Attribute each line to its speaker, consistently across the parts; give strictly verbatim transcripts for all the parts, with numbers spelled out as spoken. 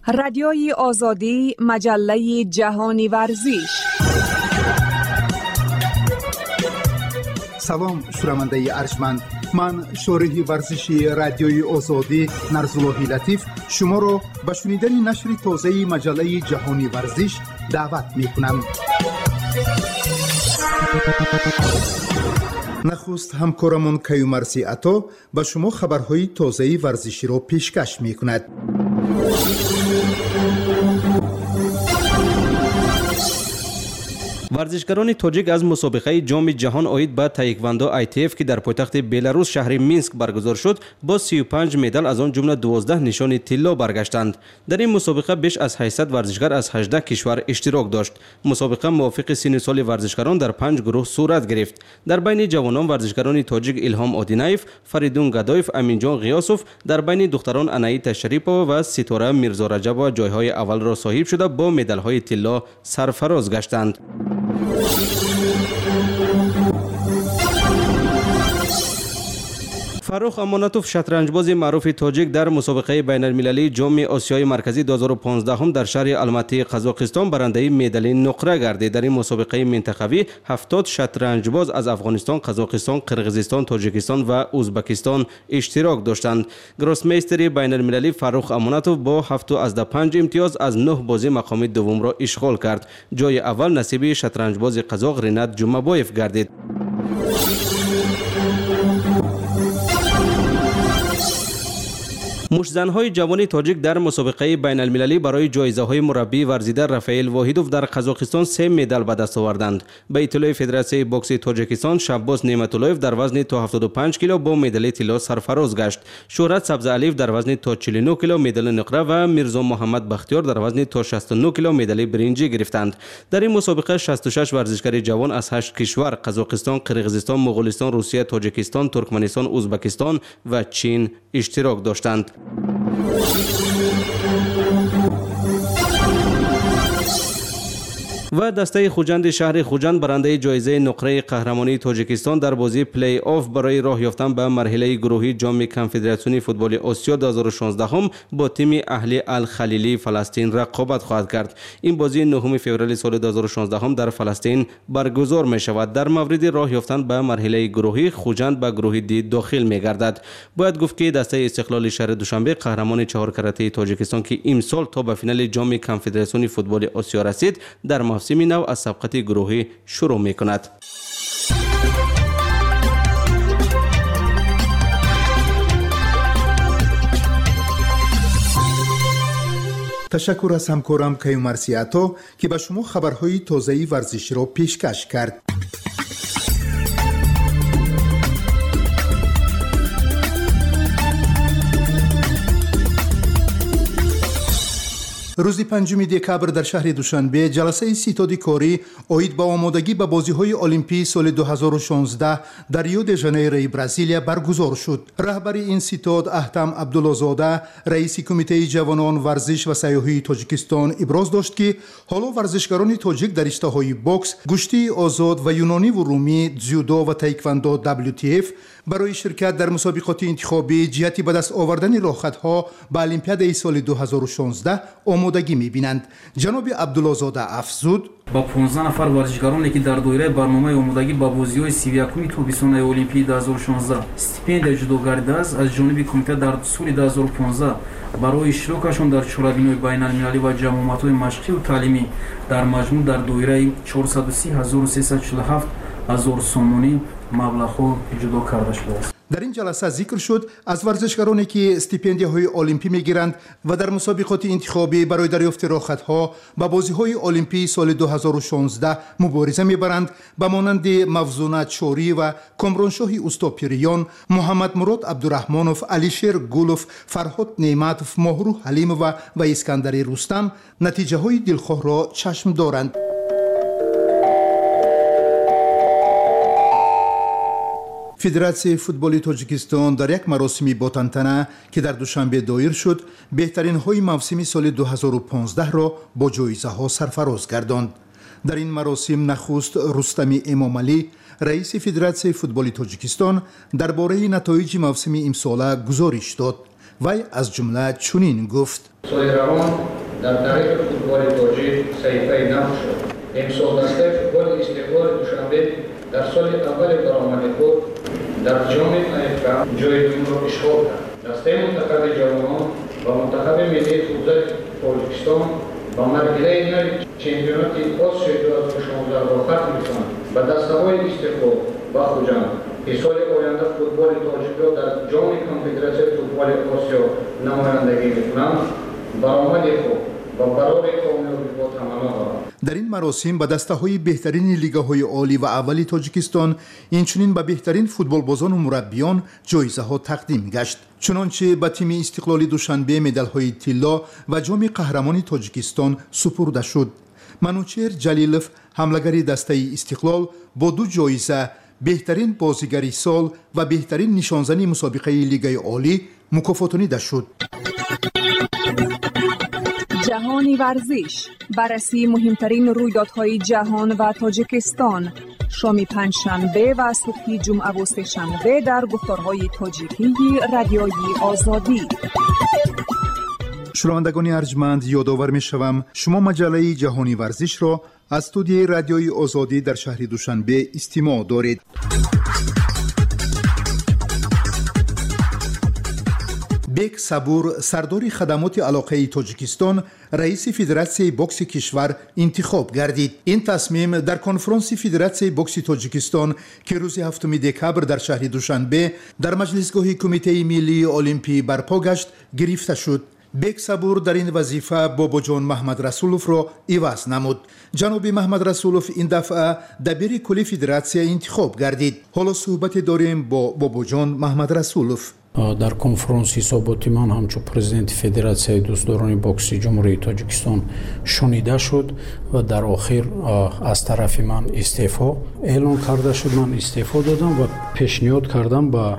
Speaker 1: رادیوی آزادی، مجله جهانی ورزش.
Speaker 2: سلام شنونده ارجمند، من شارح ورزشی رادیوی آزادی نرزاللهی لطیف شما را به شنیدن نشر تازه مجله جهانی ورزش دعوت می کنم. نخست همکارمون کیومرثی عطا به شما خبرهای تازه ورزشی را پیشکش می کند.
Speaker 3: ورزشکاران تاجیک از مسابقه جام جهان عاید به تایکواندو آی تی اف که در پایتخت بلاروس شهر مینسک برگزار شد با سی و پنج مدال از آن جمله دوازده نشان طلا برگشتند. در این مسابقه بیش از هشتصد ورزشکار از هجده کشور اشتراک داشت. مسابقه موافق سن سال ورزشکاران در پنج گروه صورت گرفت. در بین جوانان ورزشکاران تاجیک الهام آدینایف، فریدون گدایف، امینجان غیاسوف، در بین دختران انایتا شریپова و ستاره میرزا رجبova جایهای اول را صاحب شده با مدال‌های طلا سرفراز گشتند. فاروق امانتوف شطرنجباز معروف تاجیک در مسابقه بین المللی جام آسیای مرکزی دو هزار و پانزده هم در شهر الماتی قزاقستان برنده مدال نقره گردید. در این مسابقه منطقوی هفتاد شطرنجباز از افغانستان، قزاقستان، قرقیزستان، تاجیکستان و ازبکستان اشتراک داشتند. گروسمیستر بین المللی فاروق امانتوف با هفت از پنج امتیاز از نه بازی مقام دوم را اشغال کرد. جای اول نصیب شطرنجباز قزاق رینات جمعبایف گردید. مشت‌زن‌های جوان تاجیک در مسابقه بین المللی برای جایزه‌های مربی ورزیده رافائیل واحدوف در قزاقستان سه مدال به دست آوردند. به اطلاع فدراسیون بوکس تاجیکستان، شباز نعمت‌اللهیف در وزن تا هفتاد و پنج کیلو با مدال طلا سرفراز گشت. شهرت سبزعلیف در وزن تا چهل و نه کیلو مدال نقره و میرزا محمد بختیار در وزن تا شصت و نه کیلو مدال برنجی گرفتند. در این مسابقه شصت و شش ورزشکار جوان از هشت کشور قزاقستان، قرقیزستان، مغولستان، روسیه، تاجیکستان، ترکمنستان، ازبکستان و چین اشتراک داشتند. و دسته خوجند شهر خوجند برنده جایزه نقره قهرمانی تاجیکستان در بازی پلی آف برای راه یافتن به مرحله گروهی جام کنفدراسیون فوتبال آسیا دو هزار و شانزده هم با تیم اهلی الخلیلی فلسطین رقابت خواهد کرد. این بازی نهم فوریه سال دو هزار و شانزده هم در فلسطین برگزار می شود. در مورد راه یافتن به مرحله گروهی خوجند به گروه دی داخل می گردد. باید گفت که دسته استقلال شهر دوشنبه قهرمان چهار کرته تاجیکستان که امسال تا به فینال جام کنفدراسیون فوتبال آسیا رسید در موسم نو از سبقت گروهی شروع می کند.
Speaker 2: تشکر از همکارم کیومرثی عطا که به شما خبرهای تازه ورزشی را پیشکش کرد. روز پنجم دکبر در شهر دوشنبه جلسه ستاد کاری عاید به آمادگی به بازی‌های المپی سال دو هزار و شانزده در ریو دی ژانیرو برزیلیا برگزار شد. رهبر این ستاد احتم عبدالله‌زاده رئیس کمیته جوانان ورزش و سیاحی تاجیکستان ابراز داشت که حالا ورزشکاران تاجیک در رشته‌های بوکس، گشتی آزاد و یونانی و رومی، جودو و تایکواندو دبلیو تی اف برای شرکت در مسابقات انتخابی جهتی به دست آوردن راه‌خطها به المپیاد سال دو هزار و شانزده آمادگی می‌بینند. جناب عبدالله‌زاده افزود:
Speaker 4: با پانزده نفر ورزشکارانی که در دایره برنامه آمادگی به بازی‌های سی و یکم تابستان المپی دو هزار و شانزده استیپендیا جودوگری دست از جانب کمیته در سال دو هزار و پانزده برای اشتراکشان در چهاربین‌های بین‌المللی و جمعیت‌های مشقی و تعلیمی در مجموع در دایره چهارصد و سی هزار و سیصد و چهل و هفت هزار سومانی مبلغ جدا کرده شده است.
Speaker 2: در این جلسه ذکر شد از ورزشکارانی که استیپендیاهای المپی میگیرند و در مسابقات انتخابی برای دریافت راه‌خطها به بازی‌های المپی سال دو هزار و شانزده مبارزه میبرند به مانند مفزونه چوری و کامرانشاه استاپیریان، محمد مراد عبدالرحمنوف، علیشیر گولوف، فرهاد نعمتوف، ماهرو حلیمov و اسکندر رستم نتیجه های دلخواه را چشم دارند. فدراسیون فوتبال تاجیکستان در یک مراسمی با تنتنه که در دوشنبه دایر شد بهترین های موسم سال دو هزار و پانزده را با جایزه ها سرفراز گرداند. در این مراسم نخست رستم امامعلی رئیس فدراسیون فوتبال تاجیکستان درباره نتایج موسم امساله گزارش داد. وی از جمله چنین گفت:
Speaker 5: سال روان در تاریخ فوتبال تاجیک صحیفه نو شد. امسال دسته فوتبال استقلال دوشنبه در سال اول برآمد خود در جام افریقا جای دوم را اشغال کرد. دسته منتخب جوانان و منتخب ملی فوتبال تاجیکستان با مرحله نهایی چمپیونات آسیا دو هزار و شانزده را ختم می‌کنند و دسته‌های استقلال و خوجند که سال آینده فوتبال تاجیک را در جام کنفدراسیون فوتبال آسیا نمایندگی می‌کنند. برآمد خود و برای کامیابی با تمنا دارند.
Speaker 2: در این مراسم به دسته‌های بهترین لیگ‌های عالی و اولی تاجیکستان اینچنین به بهترین فوتبالبازان و مربیان جایزه‌ها تقدیم گشت. چنانچه به تیم استقلال دوشنبه مدال‌های طلا و جام قهرمانی تاجیکستان سپرده شد. منوچهر جلیلوف حمله‌گر دسته استقلال با دو جایزه بهترین بازیگر سال و بهترین نشانزنی مسابقه لیگ عالی مکافاتانیده شد.
Speaker 1: جهانی ورزش، بررسی مهمترین رویدادهای جهان و تاجیکستان، شام پنجشنبه و صبح جمعه و سه‌شنبه در گفتارهای تاجیکی رادیوی آزادی.
Speaker 2: شنوندگان ارجمند، یادآور می‌شوم شما مجله جهانی ورزش را از استودیوی رادیوی آزادی در شهر دوشنبه استماع دارید. بیک صبور سردار خدمات علاقه تاجیکستان رئیس فدراسیون بوکس کشور انتخاب گردید. این تصمیم در کنفرانس فدراسیون بوکس تاجیکستان که روز هفتم دکبر در شهر دوشنبه در مجلسگاه کمیته ملی المپی برپا گشت گرفته شد. بیک صبور در این وظیفه باباجان محمد رسولوف را عوض نمود. جناب محمد رسولوف این دفعه دبیر کلی فدراسیون انتخاب گردید. حالا صحبت داریم با باباجان محمد رسولوف.
Speaker 6: در کنفرانس حساباتی من همچون پرزیدنت فدراسیون دوستداران بوکس جمهوری تاجیکستان شنیده شد و در آخر از طرف من استعفا اعلان کرده شد. من استعفا دادم و پیشنهاد کردم با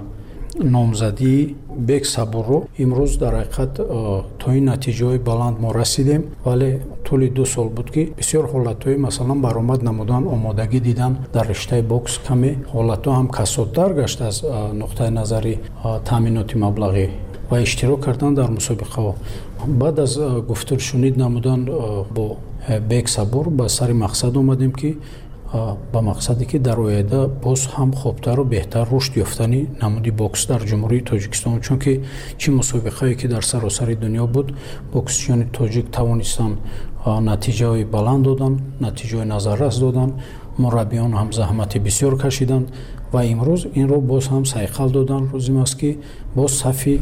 Speaker 6: نامزدی بیک صبور رو. امروز در حقیقت تا این نتیجه بلند ما رسیدیم، ولی طول دو سال بود که بسیار حالت‌های مثلا برآمد نمودن، آمادگی دیدن در رشته بوکس کمی حالت‌ها هم کسادتر گشت از نقطه نظری تامینات مبلغی و اشتراک کردن در مسابقه ها. بعد از گفتار شنید نمودن با بیک صبور به سر مقصد آمدیم که با مقصدی که در آینده باز هم خوبتر و بهتر رشد یافتنی نمودی بوکس در جمهوری تاجیکستان، چون که چه مسابقه‌ای که در سراسر دنیا بود بوکسچیان تاجیک توانستن نتیجه های بلند دادن، نتیجه های نظررس دادن، مربیان هم زحمت بسیار کشیدند و امروز این رو باز هم سایقل دادن. روزی است که باز صفی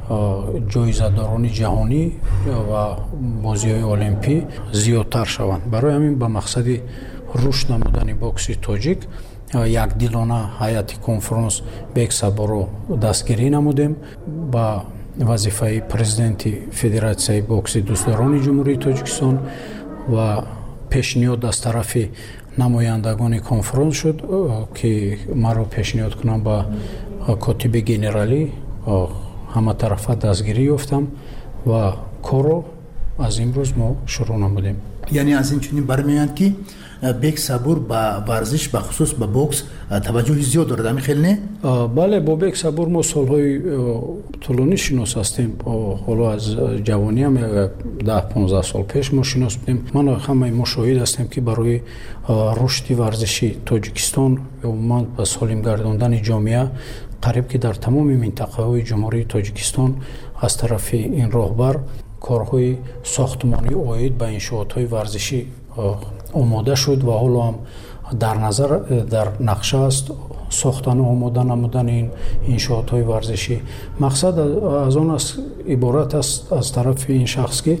Speaker 6: جایزه داران جهانی و بازی های المپی زیادتر شوند. برای همین با مقصدی رشد نمودن بوکس تاجیک یک دیلانه هیئت کنفرانس بیک صبور رو دستگیری نمودیم. با وظیفه پرزیدنت فدراسیون بوکس دوستداران جمهوری تاجیکستان و پیشنهاد از طرف نمایندگان کنفرانس شد که مرا پیشنهاد کنم با کاتب گنرالی همه طرفه دستگیری یافتم و کارو از امروز ما شروع نمودیم.
Speaker 7: یعنی از این چنین برمیاد که بیک صبور با ورزش به خصوص به بوکس توجه زیاد داره، همین خیلی نه؟
Speaker 6: بله، با بیک صبور ما سالهای طولانی شناس هستیم. حالا از جوانی هم ده پانزده سال پیش ما شناس بودیم. من همه ما شاهد هستیم که برای رشد ورزشی تاجیکستان و من به سالم گرداندن جامعه قریب که در تمام منطقه های جمهوری تاجیکستان از طرف این راهبر کارهای ساختمانی عاید به انشاءات‌های ورزشی آماده شد و حالا هم در نظر در نقشه است ساختن و آماده نمودن این انشاءات‌های ورزشی. مقصد از آن است عبارت است از طرف این شخص که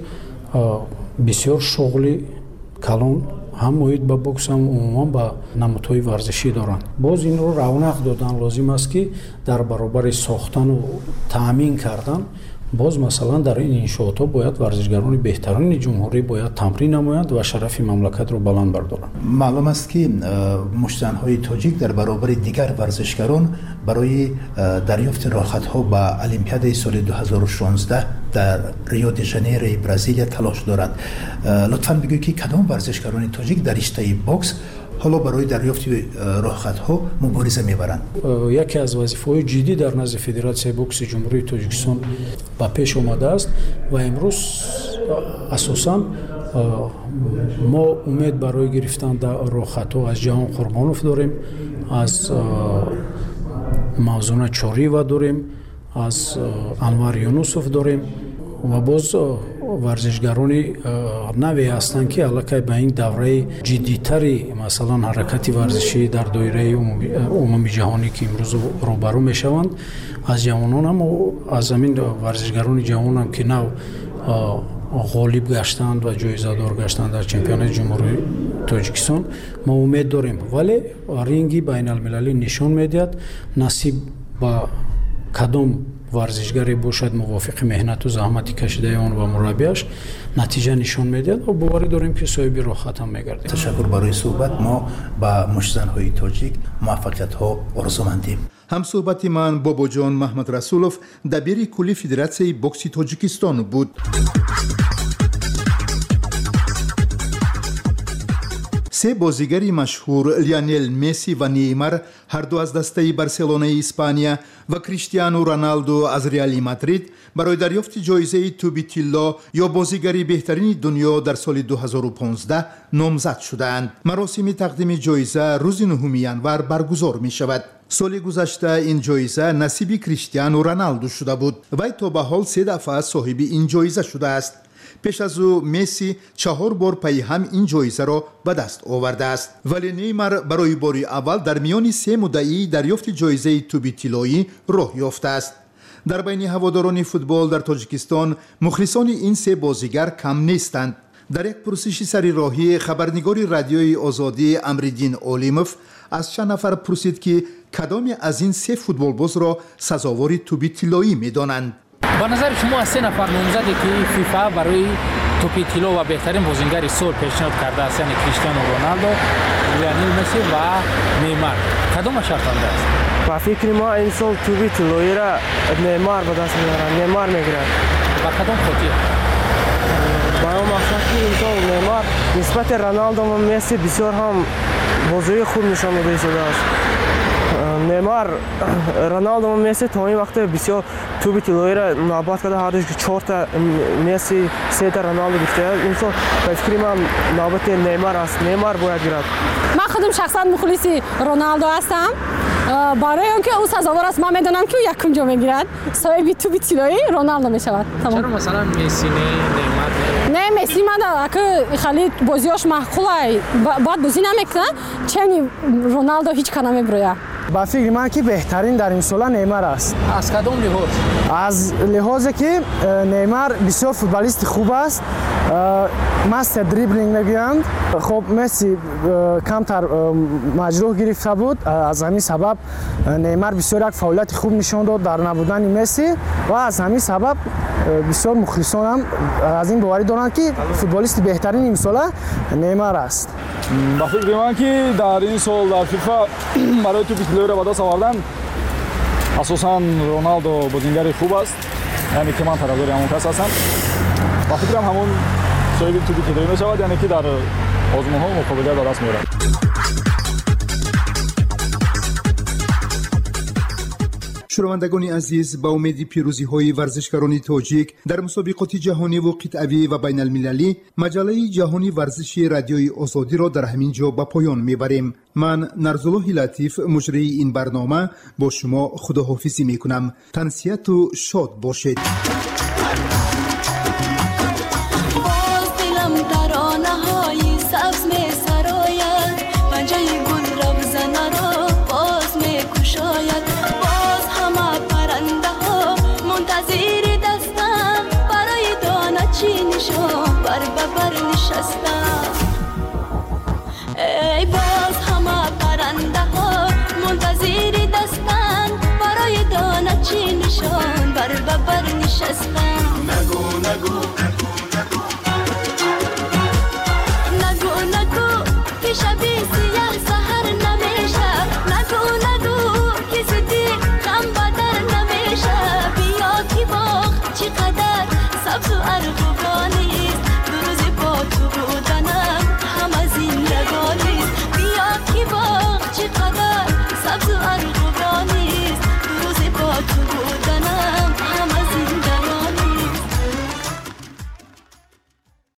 Speaker 6: بسیار شغلی کلان هم عاید به بوکس هم عموما به نمودهای ورزشی دارند. باز این رو رونق دادن لازم است که در برابر ساختن و تأمین کردن باز مثلا در این انشاءات ها باید ورزشگران بهترین جمهوری باید تمرین نمایند و شرف مملکت رو بلند بردارند.
Speaker 7: معلوم است که مشتنهای تاجیک در برابر دیگر ورزشگران برای دریافت راحت ها به المپیاد سال دو هزار و شانزده در ریو دی ژانیرو برزیل تلاش دارند. لطفاً بگویید که کدام ورزشگران تاجیک در رشته بوکس حالا برای دریافت راحت ها مبارزه میبرند؟
Speaker 6: یکی از وظیفه‌های جدی در نزد فدراسیون بوکس جمهوری تاجیکستان به پیش آمده است و امروز асосан мо умед барои гирифтан роҳхатҳо аз ҷаҳон қурбонов дорем, аз мавзуна чориева дорем, аз анвар юнусов дорем ва боз варзишгарони наве ҳастанд ки аллакай ба ин давраи ҷиддитари масалан ҳаракати варзишӣ дар доираи умуми ҷаҳонӣ ки имрӯз рӯбарӯ мешаванд, аз ҷавононам аз ҳамин варзишгарони ҷавонам ки нав ғолиб гаштанд ва ҷоизадор гаштанд дар чемпионати ҷумҳурии Тоҷикистон мо умед дорем, вале ринги байналмилалӣ нишон медиҳад насиб ба кадом варзишгаре бошад мувофиқи меҳнату заҳмати кашидаи он ва мураббиаш натиҷа нишон медиҳад ва боварӣ дорем ки соҳиби роҳат ҳам мегардем.
Speaker 7: Ташаккур барои суҳбат. мо ба мушзанҳои тоҷик муваффақиятҳо орзумандем.
Speaker 2: ҳамсӯҳбати ман бобоҷон Маҳмадрасулов дабири кулли Федератсияи бокси Тоҷикистон буд. се бозигари машҳур Лионел Месси ва Неймар ҳарду аз дастаи Барселонаи Испания ва Криштиану Роналду аз Реали Мадрид барои дарёфти ҷоизаи Туби Тилло ё бозигари беҳтарини дунё дар соли ду ҳазору понздаҳ номзад шудаанд. маросими тақдими ҷоиза рӯзи нӯҳуми январ баргузор мешавад. соли гузашта ин ҷоиза насиби Криштиану Роналду шуда буд. вай то ба ҳол се дафъа соҳиби ин ҷоиза шудааст. пеш аз ӯ Месси чаҳор бор пайи ҳам ин ҷоизаро ба даст овардааст. вале Неймар барои бори аввал дар миёни се муддаии дарёфти ҷоизаи Туби Тиллоӣ роҳ ёфтааст. дар байни ҳаводорони футбол дар Тоҷикистон мухлисони ин се бозигар кам нестанд. дар як пурсиши сарироҳӣ хабарнигори радиои Озодӣ Амриддин Олимов аз чанд нафар пурсид ки кадоме аз ин се футболбозро сазовори Туби Тиллоӣ медонанд.
Speaker 8: ба назари шумо аз се нафар номзаде ки фифа барои Туби Тилло ва беҳтарин бозингари сол пешниҳод кардааст, яъне Криштиану Роналдо, Лионел Месси ва Неймар, кадома шартанда аст?
Speaker 9: ба фикри мо ин сол Туби Тиллоиро Неймар ба даст меорад, Неймар мегирад.
Speaker 8: ба кадом хотир?
Speaker 9: ба он мақсад ки ин сол Неймар нисбати Роналдо ва Месси бисёр ҳам бозии хуб нишон дода истодааст. Неймар, Роналдо ва Месси то ин вақте бисёр Туби Тиллоиро навбат карда, ҳар душ чорта Месси, сета Роналдо гирифтааст. ин сол ба фикри ман навбати Неймар аст. Неймар бояд гирад.
Speaker 10: ман худам шахсан мухлиси Роналдо ҳастам. барои он ки ӯ сазовор аст, ман медонам ки ӯ якум ҷо мегирад. соҳиби Туби Тиллоӣ Роналдо мешавад.
Speaker 8: чаро масалан Месси не, Неймар не?
Speaker 10: не, Месси ман ака хали бозиёш маъқулай баъд бозӣ намекунад, чени Роналдо ҳеҷ кана мебирояд.
Speaker 9: ба фикри ман ки беҳтарин дар ин сола Неймар аст.
Speaker 8: аз кадом лиҳоз?
Speaker 9: аз лиҳозе ки Неймар бисёр футболисти хуб аст, мастер дриблинг мегӯянд. хоб Месси камтар маҷрӯҳ гирифта буд, аз ҳамин сабаб Неймар бисёр як фаъолияти хуб нишон дод дар набудани Месси ва аз ҳамин сабаб бисёр мухлисонам аз ин боварӣ доранд ки футболисти беҳтарини имсола Неймар аст.
Speaker 11: ба фикри ман ки дар ин сол дар фифа барои Туби Тиллоиро ба даст овардан асосан Роналдо бозингари хуб аст, яъне ки ман тарафдори ҳамон кас ҳастам. ба фикрам ҳамон соҳиби Туби Тиллоӣ мешавад, яъне ки дар озмунҳо муқобилият ба даст меорад.
Speaker 2: шунавандагони азиз, ба умеди пирӯзиҳои варзишгарони тоҷик дар мусобиқоти ҷаҳониву қитъавӣ ва байналмилалӣ, маҷалаи ҷаҳони варзиши радиои Озодиро дар ҳамин ҷо ба поён мебарем. ман Нарзуллоҳи Латиф, муҷрии ин барнома, бо шумо худоҳофизӣ мекунам. тансияту шод бошед.
Speaker 12: ای باز همه پرنده ها منتظر دستن برای دانه چی نشان بر ببر نشستن. نگو نگو